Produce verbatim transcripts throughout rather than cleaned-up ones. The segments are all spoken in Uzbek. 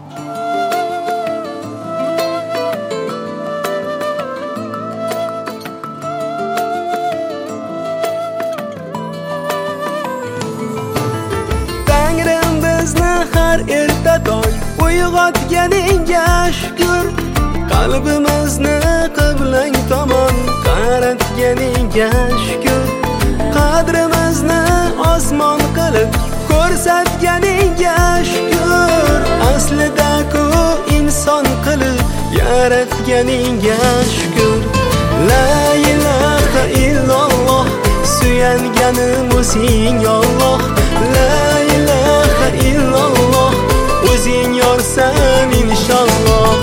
Tangrim bizni har erta toy uyg'otganingga shukr. Qalbimizni qiblang tomon qaratganingga shukr. Qadrimizni osmon qilib ko'rsatganingga shukr. Aslida-ku inson qilib yaratganingga shukr. La ilaha illalloh, suyanganim o'zing Alloh. La ilaha illalloh, o'zing yorsan inshaalloh.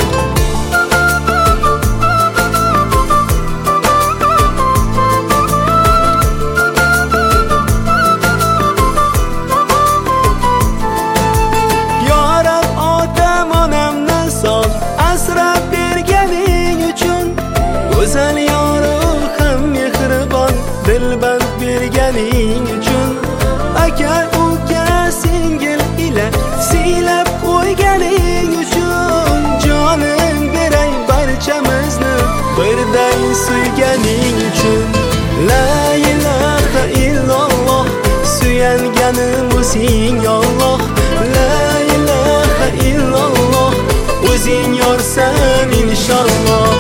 Asrab berganing uchun, go'zal yorim ham mehribon dilband berganing uchun, aka uka singil ila siylab qo'yganing uchun, jonim beray barchamizni birday suyganing uchun. La ilaha illalloh, suyanganim o'zing Alloh. La ilaha illalloh, o'zing yorsan inshaalloh.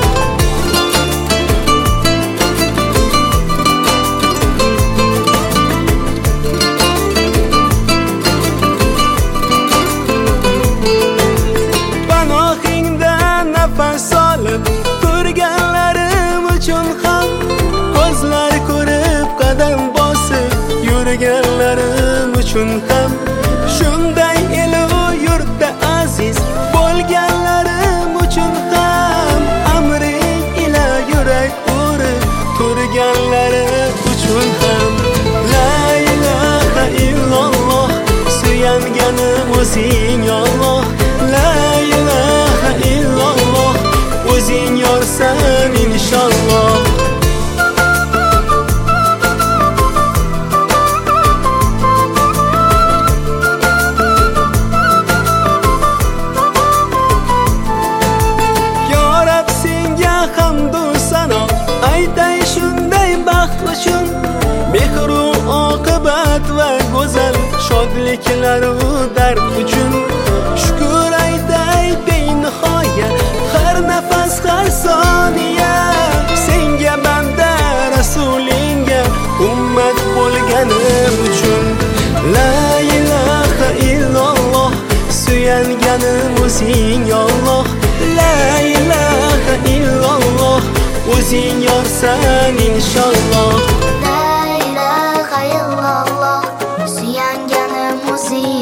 Panohingda nafas olib turganlarim uchun ham, ko'zlar ko'rib qadam bosib yurganlarim uchun ham, shunday elu yurtda aziz bo'lganlarim uchun ham, amring ila yurak urib turganlari uchun ham. La ilaha illalloh, suyanganim o'zing Alloh. La ilaha illalloh, o'zing yorsan inshaalloh. Hamdu sano aytay shunday baxt uchun, mehru oqibat va go'zal shodliklaru dard uchun. Shukr aytay benihoya har nafas har soniya, senga banda rasulinga ummat bo'lganim uchun. La ilaha illalloh, suyanganim o'zing Alloh. La ilaha illalloh, o'zing yorsan inshaalloh. La ilaha illalloh, suyanganim o'zing